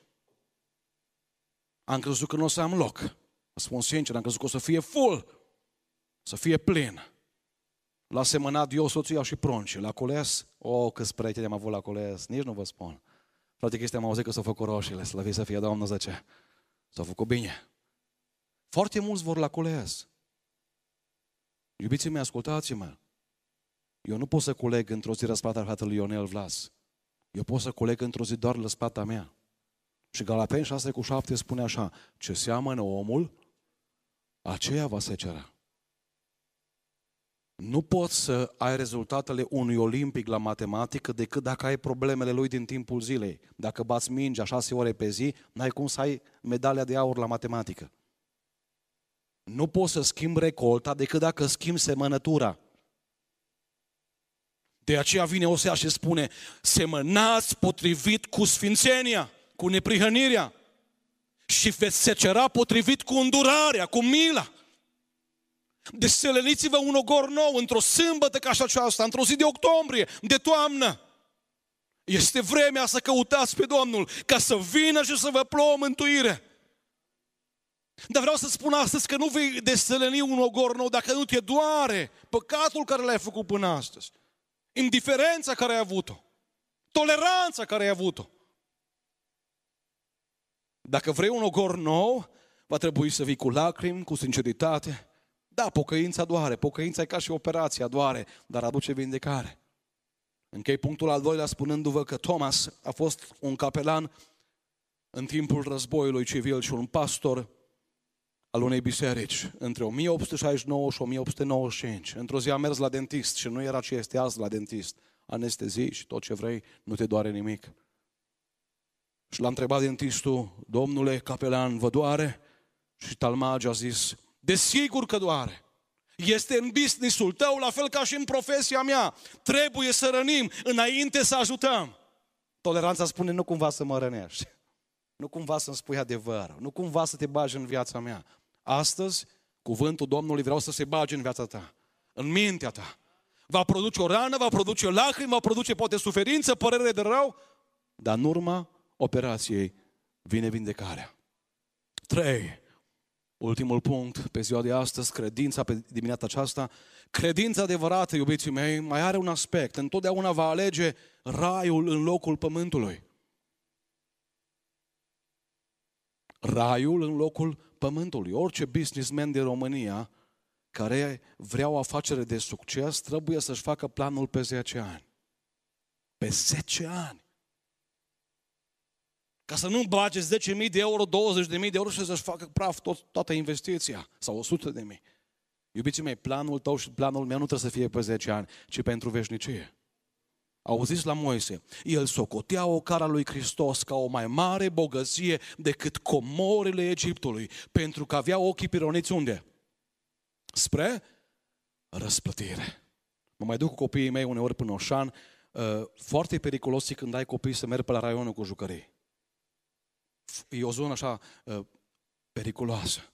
Am crezut că nu o să am loc. Spun sincer, am crezut că o să fie full, să fie plin. L-a semănat eu, soția și prunci. La cules, o, câți prieteni am avut la cules, nici nu vă spun. Frate Cristi, am auzit că s-au făcut roșiile, slăvit să fie Domnul, zice. S-au făcut bine. Foarte mulți vor la cules. Iubiții mei, ascultați-mă. Eu nu pot să coleg într-o zi răsplata fratelui Ionel Vlas. Eu pot să coleg într-o zi doar răsplata mea. Și Galateni șase cu șapte spune așa: ce seamănă omul, aceea va secera. Nu poți să ai rezultatele unui olimpic la matematică decât dacă ai problemele lui din timpul zilei. Dacă bați mingea șase ore pe zi, n-ai cum să ai medalia de aur la matematică. Nu poți să schimbi recolta decât dacă schimbi semănătura. De aceea vine Osea și spune: semănați potrivit cu sfințenia, cu neprihănirea, și veți secera potrivit cu îndurarea, cu mila. Deci seleniți-vă un ogor nou într-o sâmbătă ca și aceasta, într-o zi de octombrie, de toamnă. Este vremea să căutați pe Domnul ca să vină și să vă plouă mântuire. Dar vreau să spun astăzi că nu vei deseleni un ogor nou dacă nu te doare păcatul care l-ai făcut până astăzi, indiferența care ai avut-o, toleranța care ai avut-o. Dacă vrei un ogor nou, va trebui să vii cu lacrimi, cu sinceritate. Da, pocăința doare, pocăința e ca și operația, doare, dar aduce vindecare. Închei punctul al doilea spunându-vă că Thomas a fost un capelan în timpul războiului civil și un pastor al unei biserici între o mie opt sute șaizeci și nouă și o mie opt sute nouăzeci și cinci. Într-o zi a mers la dentist și nu era ce este azi la dentist. Anestezii și tot ce vrei, nu te doare nimic. Și l-a întrebat dentistul: domnule capelan, vă doare? Și talmagi a zis: desigur că doare. Este în business-ul tău, la fel ca și în profesia mea. Trebuie să rănim înainte să ajutăm. Toleranța spune: nu cumva să mă rănești. Nu cumva să-mi spui adevărul. Nu cumva să te bagi în viața mea. Astăzi, cuvântul Domnului vreau să se bage în viața ta, în mintea ta. Va produce o rană, va produce lacrimi, va produce poate suferință, părere de rău, dar în urma operației vine vindecarea. Trei. Ultimul punct pe ziua de astăzi, credința pe dimineața aceasta. Credința adevărată, iubiții mei, mai are un aspect. Întotdeauna va alege raiul în locul pământului. Raiul în locul pământului. Orice businessman din România care vrea o afacere de succes trebuie să-și facă planul pe zece ani. Pe zece ani. Ca să nu bage zece mii de euro, douăzeci de mii de euro și să-și facă praf tot, toată investiția. Sau o sută de mii. Iubiții mei, planul tău și planul meu nu trebuie să fie pe zece ani, ci pentru veșnicie. Auziți la Moise? El socotea ocara lui Hristos ca o mai mare bogăție decât comorile Egiptului, pentru că avea ochii pironiți unde? Spre răsplătire. Mă mai duc cu copiii mei uneori până Oșan. Foarte periculos e când ai copii să merg pe la raionul cu jucării. E o zonă așa periculoasă.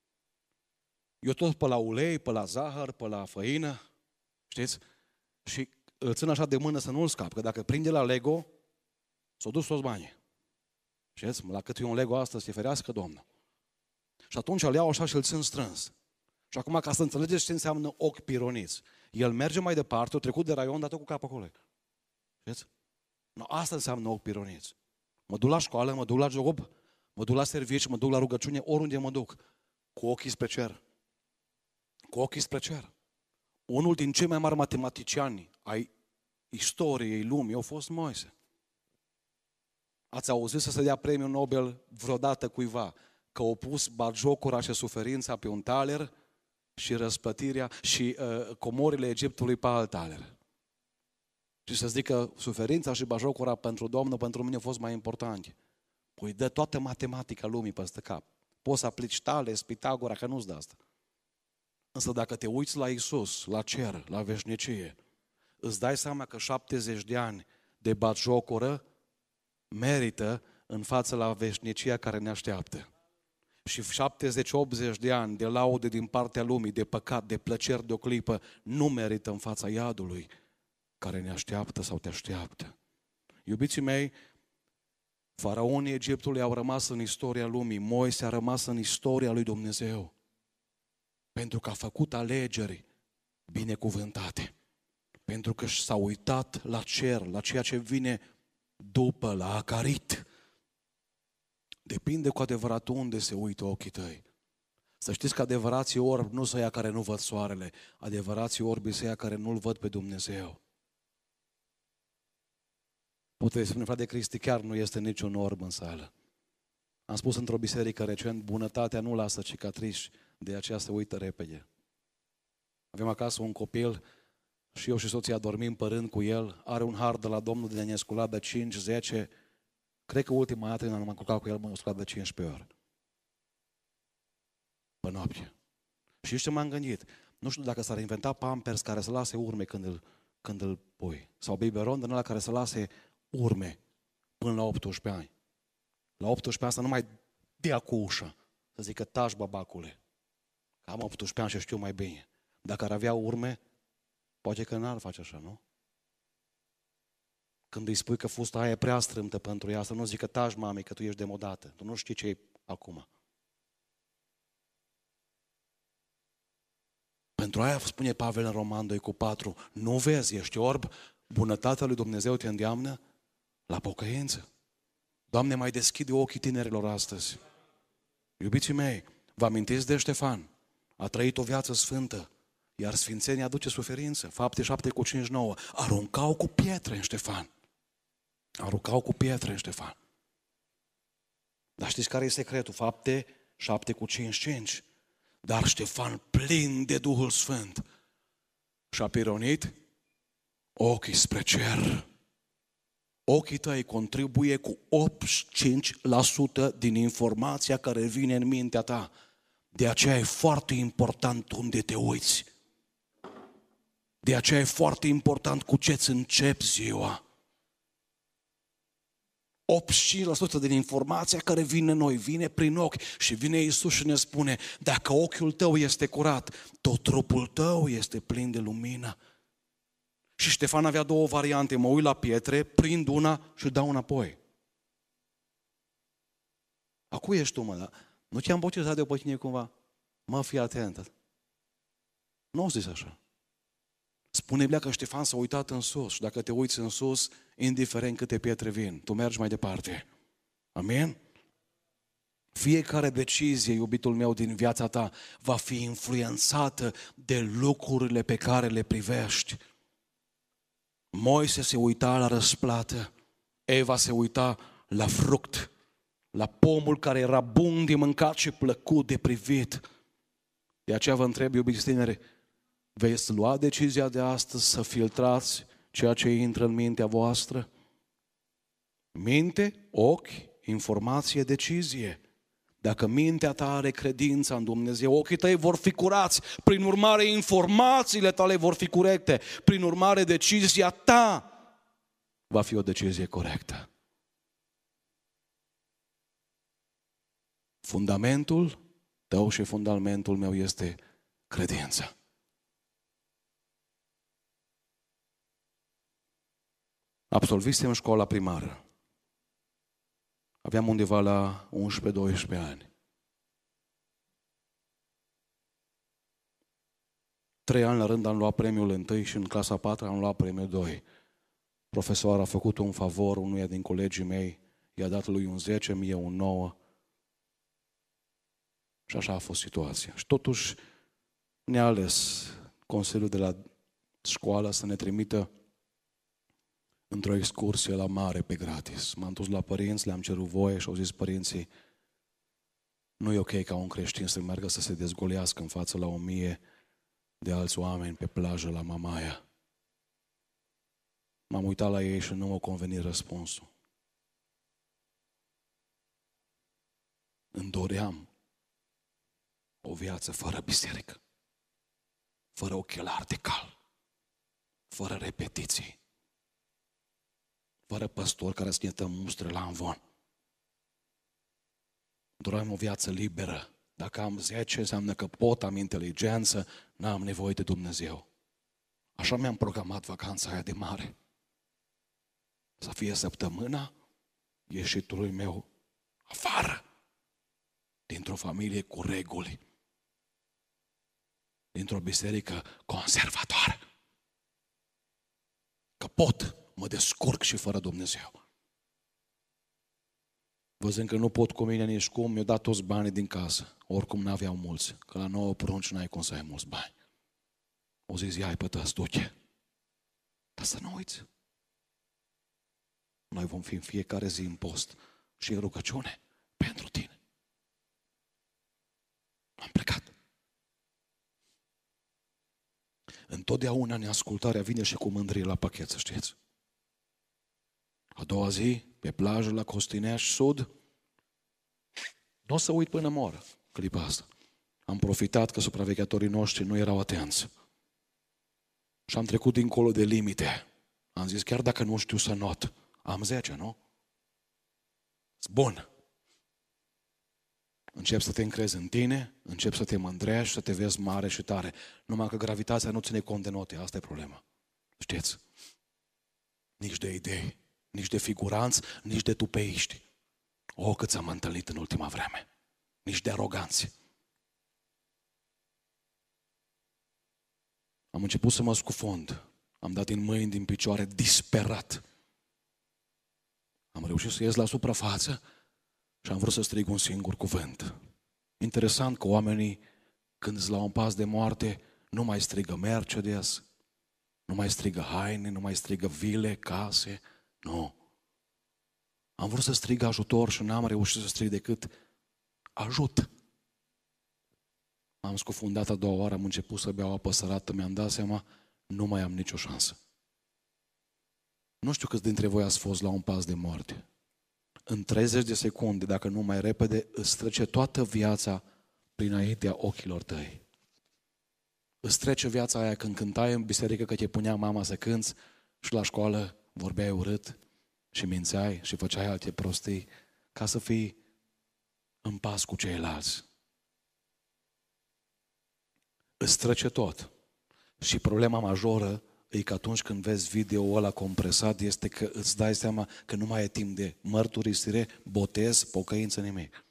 Eu tot pe la ulei, pe la zahăr, pe la făină, știți? Și îl țin așa de mână să nu-l scap, că dacă prinde la Lego, s-o dus toți banii. Știți? La cât e un Lego astăzi, se ferească Domnul. Și atunci îl iau așa și îl țin strâns. Și acum, ca să înțelegeți ce înseamnă ochi pironiți, el merge mai departe, o trecut de raion, dar tot cu capul acolo. Știți? No, asta înseamnă ochi pironiți. Mă duc la școală, mă duc la job, mă duc la servici, mă duc la rugăciune, oriunde mă duc. Cu ochii spre cer. Cu ochii spre cer. Unul din cei mai mari matematiciani ai istoriei lumii a fost Moise. Ați auzit să se dea premiul Nobel vreodată cuiva că a pus batjocura și suferința pe un taler și răsplătirea și uh, comorile Egiptului pe alt taler. Și să zic că suferința și batjocura pentru Domnul, pentru mine, a fost mai important. Păi dă toată matematica lumii peste cap. Poți să aplici Tales, Pitagora, că nu-ți dă asta. Însă dacă te uiți la Iisus, la cer, la veșnicie, îți dai seama că șaptezeci de ani de batjocură merită în față la veșnicia care ne așteaptă. Și șaptezeci optzeci de ani de laude din partea lumii, de păcat, de plăceri de o clipă, nu merită în fața iadului care ne așteaptă sau te așteaptă. Iubiții mei, faraonii Egiptului au rămas în istoria lumii, Moise a rămas în istoria lui Dumnezeu. Pentru că a făcut alegeri binecuvântate. Pentru că s-a uitat la cer, la ceea ce vine după, la Acarit. Depinde cu adevărat unde se uită ochii tăi. Să știți că adevărații orbi nu sunt ăia care nu văd soarele, adevărații orbi sunt ăia care nu-L văd pe Dumnezeu. Puteți spune, frate Cristi, chiar nu este niciun orb în sală. Am spus într-o biserică recent, bunătatea nu lasă cicatrici, de aceea se uită repede. Avem acasă un copil și eu și soția dormim părând cu el, are un har de la Domnul de ne-a sculat de cinci, zece, cred că ultima dată când am culcat cu el m-a sculat de cincisprezece ori. Pe noapte. Și ce m-am gândit? Nu știu dacă s-ar inventa Pampers care să lase urme când îl, când îl pui. Sau biberon din ăla care să lase urme până la optsprezece ani. La optsprezece ani să nu mai dea cu ușa. Să zică, taci babacule. Că am optsprezece ani și știu mai bine. Dacă ar avea urme, poate că n-ar face așa, nu? Când îi spui că fusta aia e prea strâmtă pentru ea, să nu zică, taci mami, că tu ești demodată. Tu nu știi ce e acum. Pentru aia spune Pavel în Roman doi cu patru, nu vezi, ești orb, bunătatea lui Dumnezeu te îndeamnă la pocăință. Doamne, mai deschide ochii tinerilor astăzi. Iubiții mei, vă amintiți de Ștefan? A trăit o viață sfântă, iar sfințenia aduce suferință. Fapte șapte cu cincizeci și nouă. Aruncau cu pietre în Ștefan. Aruncau cu pietre în Ștefan. Dar știți care e secretul? Fapte șapte cu cincizeci și cinci. Dar Ștefan, plin de Duhul Sfânt, și-a pironit ochii spre cer. Ochii tăi contribuie cu optzeci și cinci la sută din informația care vine în mintea ta. De aceea e foarte important unde te uiți. De aceea e foarte important cu ce-ți începi ziua. optzeci și cinci la sută din informația care vine noi, vine prin ochi și vine Iisus și ne spune, dacă ochiul tău este curat, tot trupul tău este plin de lumină. Și Ștefan avea două variante, mă uit la pietre, prind una și dau înapoi. A cui ești tu, mă? Da? Nu te-am botezat de o păcine cumva? Mă, fii atent. Nu o zis așa. Spune Biblia că Ștefan s-a uitat în sus și dacă te uiți în sus, indiferent câte pietre vin, tu mergi mai departe. Amin? Fiecare decizie, iubitul meu, din viața ta va fi influențată de lucrurile pe care le privești. Moise se uita la răsplată, Eva se uita la fruct, la pomul care era bun de mâncat și plăcut de privit. De aceea vă întreb, iubiți tineri, veți lua decizia de astăzi să filtrați ceea ce intră în mintea voastră? Minte, ochi, informație, decizie. Dacă mintea ta are credința în Dumnezeu, ochii tăi vor fi curați. Prin urmare, informațiile tale vor fi corecte. Prin urmare, decizia ta va fi o decizie corectă. Fundamentul tău și fundamentul meu este credința. Absolvisem școala primară. Aveam undeva la unsprezece doisprezece ani. Trei ani la rând am luat premiul întâi și în clasa a patra am luat premiul doi. Profesoara a făcut un favor unuia din colegii mei, i-a dat lui un zece, mie un nouă. Și așa a fost situația. Și totuși ne-a ales Consiliul de la școală să ne trimită într-o excursie la mare pe gratis. M-am dus la părinți, le-am cerut voie și au zis părinții, nu e ok ca un creștin să meargă să se dezgolească în față la o mie de alți oameni pe plajă la Mamaia. M-am uitat la ei și nu m-a convenit răspunsul. Îmi doream o viață fără biserică, fără ochelari de cal, fără repetiții, fără păstori care să ne dă mustre la învon. Doream o viață liberă. Dacă am zece, înseamnă că pot, am inteligență, n-am nevoie de Dumnezeu. Așa mi-am programat vacanța aia de mare. Să fie săptămâna ieșitului meu afară, dintr-o familie cu reguli, dintr-o biserică conservatoare. Că pot, mă descurc și fără Dumnezeu. Văzând că nu pot cu mine nici cum, mi-au dat toți banii din casă. Oricum n-aveau mulți, că la nouă prunci n-ai cum să ai mulți bani. O zis, ia-i pe tăți, duce. Dar să nu uiți. Noi vom fi în fiecare zi în post și în rugăciune pentru tine. Am plecat. Întotdeauna neascultarea vine și cu mândrie la pachet, să știți. A doua zi, pe plajă, la Costinești Sud, nu o să uit până mor clipa asta. Am profitat că supraveghetorii noștri nu erau atenți. Și am trecut dincolo de limite. Am zis, chiar dacă nu știu să not, am zece, nu? Bun. Începi să te încrezi în tine, începi să te mândrești, să te vezi mare și tare. Numai că gravitația nu ține cont de note, asta e problema. Știți? Nici de idei, nici de figuranți, nici de tupeiști. O, cât s-am întâlnit în ultima vreme. Nici de aroganți. Am început să mă scufund. Am dat din mâini, din picioare, disperat. Am reușit să ies la suprafață și am vrut să strig un singur cuvânt. Interesant că oamenii, când îți la un pas de moarte, nu mai strigă Mercedes, nu mai strigă haine, nu mai strigă vile, case. Nu. Am vrut să strig ajutor și n-am reușit să strig decât ajut. M-am scufundat a doua oară, am început să beau apă sărată, mi-am dat seama, nu mai am nicio șansă. Nu știu câți dintre voi ați fost la un pas de moarte. În treizeci de secunde, dacă nu mai repede, îți trece toată viața prinaintea ochilor tăi. Îți trece viața aia când cântai în biserică, că te punea mama să cânți și la școală vorbeai urât și mințeai și făceai alte prostii ca să fii în pas cu ceilalți. Îți trece tot. Și problema majoră e că atunci când vezi video-ul ăla compresat este că îți dai seama că nu mai e timp de mărturisire, botez, pocăință, nimic.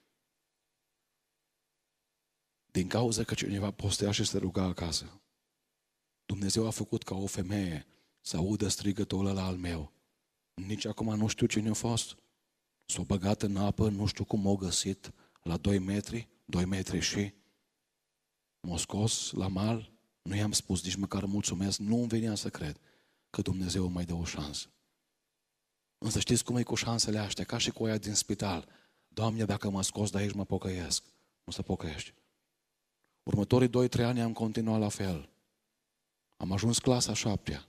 Din cauza că cineva postea și se ruga acasă. Dumnezeu a făcut ca o femeie să audă strigătul ăla al meu. Nici acum nu știu cine a fost. S-a băgat în apă, nu știu cum m-a găsit, la doi metri, doi metri și m-a scos la mal. Nu i-am spus nici măcar mulțumesc, nu îmi venea să cred că Dumnezeu îmi mai dă o șansă. Însă știți cum e cu șansele astea? Ca și cu aia din spital. Doamne, dacă mă scos de aici, mă pocăiesc. Nu se pocăiești. Următorii doi trei ani am continuat la fel. Am ajuns clasa șaptea.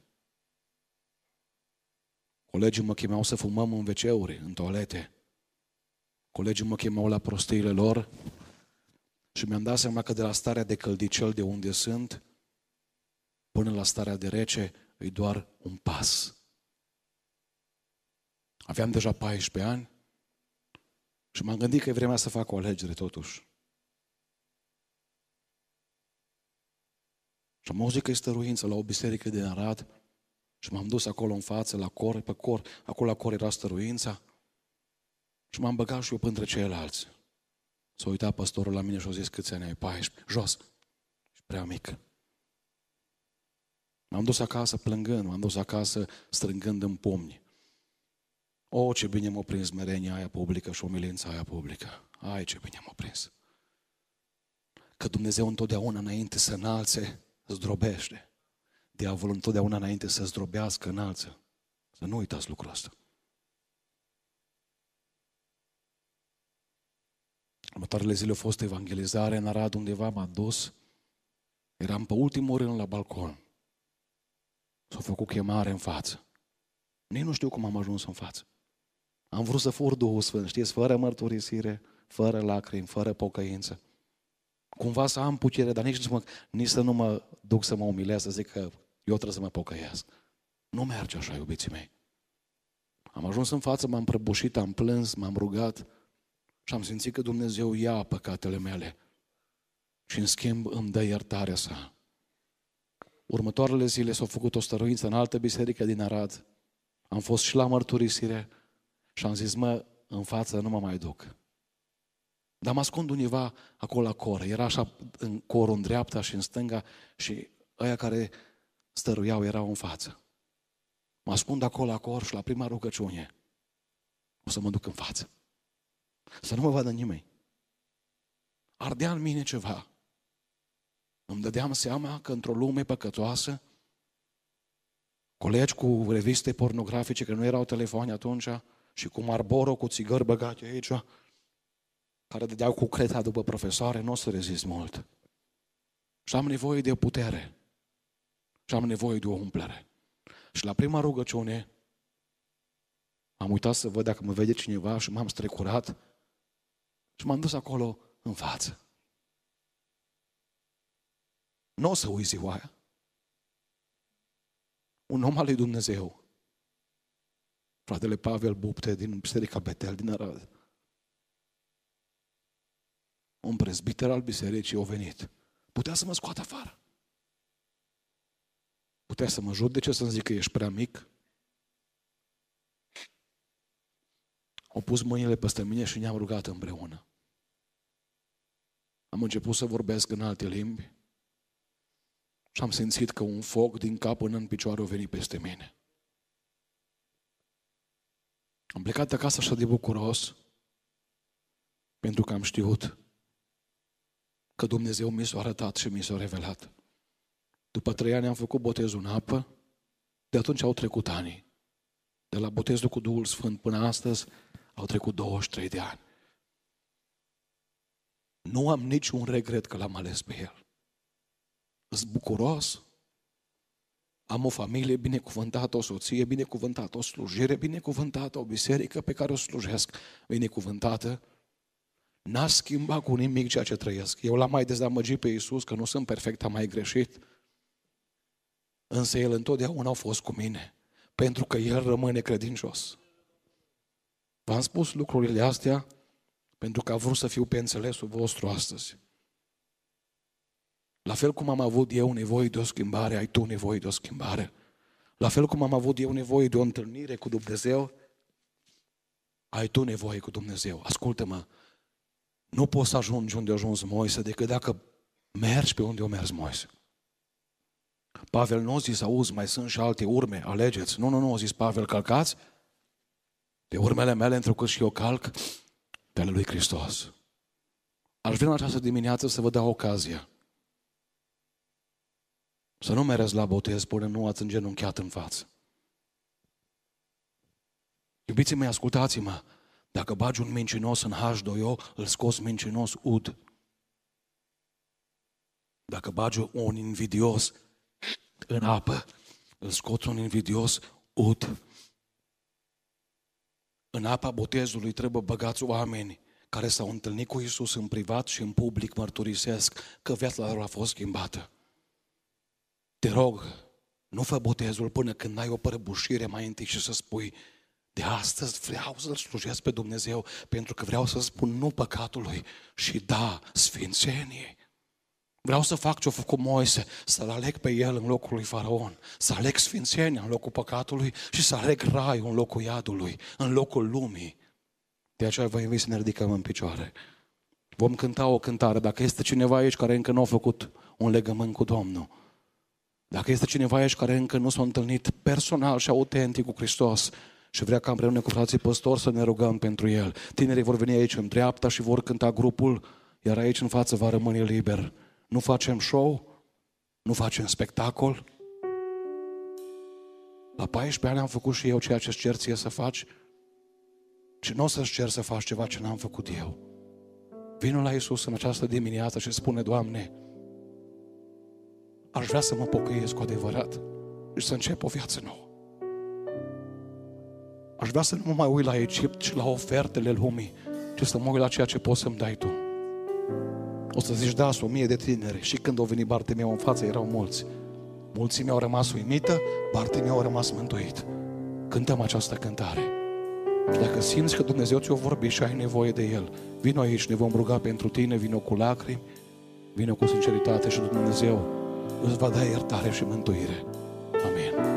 Colegii mă chemau să fumăm în ve ce-uri, în toalete. Colegii mă chemau la prostiile lor și mi-am dat seama că de la starea de căldicel de unde sunt până la starea de rece e doar un pas. Aveam deja paisprezece ani și m-am gândit că e vremea să fac o alegere totuși. Și am auzit că e stăruință la o biserică din Arad și m-am dus acolo în față, la cor, pe cor, acolo la cor era stăruința și m-am băgat și eu printre ceilalți. S-a uitat păstorul la mine și a zis, câți ani ai? paisprezece. Jos. Și prea mic. M-am dus acasă plângând, m-am dus acasă strângând în pumni. O, ce bine m-a prins merenia aia publică și umilința aia publică. Ai, ce bine m-a prins. Că Dumnezeu întotdeauna înainte să înalțe, zdrobește. Diavolul întotdeauna înainte să zdrobească, înalță. Să nu uitați lucrul ăsta. Următoarele zile a fost evangelizare în Arad, undeva m-am dus. Eram pe ultimul rând la balcon. S-a făcut chemare în față. Nici nu știu cum am ajuns în față. Am vrut să fur Duhul Sfânt, știți, fără mărturisire, fără lacrimi, fără pocăință. Cumva să am putere, dar nici, mă, nici să nu mă duc să mă umilez, să zic că eu trebuie să mă pocăiesc. Nu merge așa, iubiții mei. Am ajuns în față, m-am prăbușit, am plâns, m-am rugat și am simțit că Dumnezeu ia păcatele mele și în schimb îmi dă iertarea sa. Următoarele zile s-a făcut o stăruință în altă biserică din Arad. Am fost și la mărturisire și am zis, mă, în față nu mă mai duc. Dar mă ascund undeva acolo la cor. Era așa în corul în dreapta și în stânga și ăia care stăruiau erau în față. Mă ascund acolo la cor și la prima rugăciune o să mă duc în față. Să nu mă vadă nimeni. Ardea în mine ceva. Îmi dădeam seama că într-o lume păcătoasă, colegi cu reviste pornografice, că nu erau telefoane atunci, și cu Marlboro, cu țigări băgate aici, care dădeau cu creta după profesoare, nu o să rezist mult. Și am nevoie de o putere. Și am nevoie de o umplere. Și la prima rugăciune am uitat să văd dacă mă vede cineva și m-am strecurat și m-am dus acolo în față. Nu o să uit ziua aia. Un om al lui Dumnezeu, fratele Pavel Bupte din Biserica Betel din Arad, un prezbiter al bisericii, a venit. Putea să mă scoată afară. Putea să mă judece, să-mi zic că ești prea mic. Au pus mâinile peste mine și ne-am rugat împreună. Am început să vorbesc în alte limbi și am simțit că un foc din cap până în picioare a venit peste mine. Am plecat de acasă așa de bucuros pentru că am știut că Dumnezeu mi s-a arătat și mi s-a revelat. După trei ani am făcut botezul în apă, de atunci au trecut ani. De la botezul cu Duhul Sfânt până astăzi au trecut douăzeci și trei de ani. Nu am niciun regret că l-am ales pe el. Sunt bucuros, am o familie binecuvântată, o soție binecuvântată, o slujire binecuvântată, o biserică pe care o slujesc binecuvântată. N-a schimbat cu nimic ceea ce trăiesc. Eu l-am mai dezamăgit pe Iisus, că nu sunt perfect, am mai greșit. Însă El întotdeauna a fost cu mine, pentru că El rămâne credincios. V-am spus lucrurile astea pentru că a vrut să fiu pe înțelesul vostru astăzi. La fel cum am avut eu nevoie de o schimbare, ai tu nevoie de o schimbare. La fel cum am avut eu nevoie de o întâlnire cu Dumnezeu, ai tu nevoie cu Dumnezeu. Ascultă-mă, nu poți să ajungi unde a ajuns Moise decât dacă mergi pe unde a mers Moise. Pavel nu a zis, auzi, mai sunt și alte urme, alegeți. Nu, nu, nu, a zis Pavel, calcați pe urmele mele, întrucât și eu calc pe ale lui Hristos. Aș vrea în această dimineață să vă dau ocazia să nu mereți la botez până nu ați îngenunchiat în față. Iubiții mei, ascultați-mă, dacă bagi un mincinos în H doi O, îl scoți mincinos ud. Dacă bagi un invidios în apă, îl scoți un invidios ud. În apa botezului trebuie băgați oameni care s-au întâlnit cu Iisus în privat și în public mărturisesc că viața lor a fost schimbată. Te rog, nu fă botezul până când ai o prăbușire mai întâi și să spui, de astăzi vreau să-L slujesc pe Dumnezeu pentru că vreau să spun nu păcatului și da sfințeniei. Vreau să fac ce-a făcut Moise, să-L aleg pe el în locul lui Faraon, să aleg sfințenia în locul păcatului și să aleg raiul în locul iadului, în locul lumii. De aceea vă invit să ne ridicăm în picioare. Vom cânta o cântare. Dacă este cineva aici care încă nu a făcut un legământ cu Domnul, dacă este cineva aici care încă nu s-a întâlnit personal și autentic cu Hristos și vrea ca împreună cu frații păstori să ne rugăm pentru el, tinerii vor veni aici în dreapta și vor cânta grupul, iar aici în față va rămâne liber. Nu facem show, nu facem spectacol. La paisprezece ani am făcut și eu ceea ce îți cer ție să faci și nu o să-ți cer să faci ceva ce n-am făcut eu. Vino la Iisus în această dimineață și spune, Doamne, aș vrea să mă pocăiesc cu adevărat și să încep o viață nouă. Aș vrea să nu mă mai uit la Egipt și la ofertele lumii, ci să mă uit la ceea ce poți să-mi dai Tu. O să zici, da, sunt o mie de tineri. Și când au venit Bartimeu în față, erau mulți. Mulțimea au rămas uimită, Bartimeu a rămas mântuit. Cântăm această cântare. Și dacă simți că Dumnezeu ți-o vorbi și ai nevoie de El, vino aici, ne vom ruga pentru tine, vino cu lacrimi, vino cu sinceritate și Dumnezeu îți va da iertare și mântuire. Amin.